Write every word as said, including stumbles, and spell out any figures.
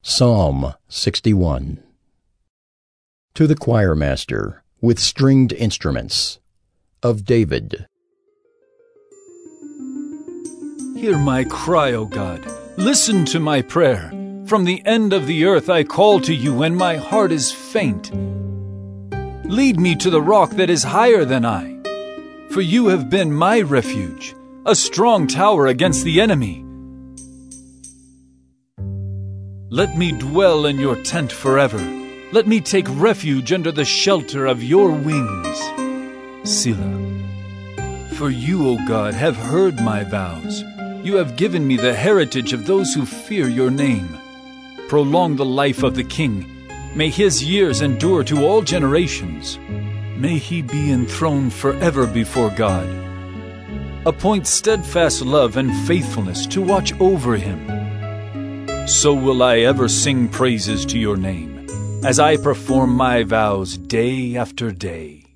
Psalm sixty-one. To the choirmaster, with stringed instruments, of David. Hear my cry, O God. Listen to my prayer. From the end of the earth I call to you when my heart is faint. Lead me to the rock that is higher than I. For you have been my refuge, a strong tower against the enemy. Let me dwell in your tent forever. Let me take refuge under the shelter of your wings. Selah. For you, O God, have heard my vows. You have given me the heritage of those who fear your name. Prolong the life of the king. May his years endure to all generations. May he be enthroned forever before God. Appoint steadfast love and faithfulness to watch over him. So will I ever sing praises to your name, as I perform my vows day after day.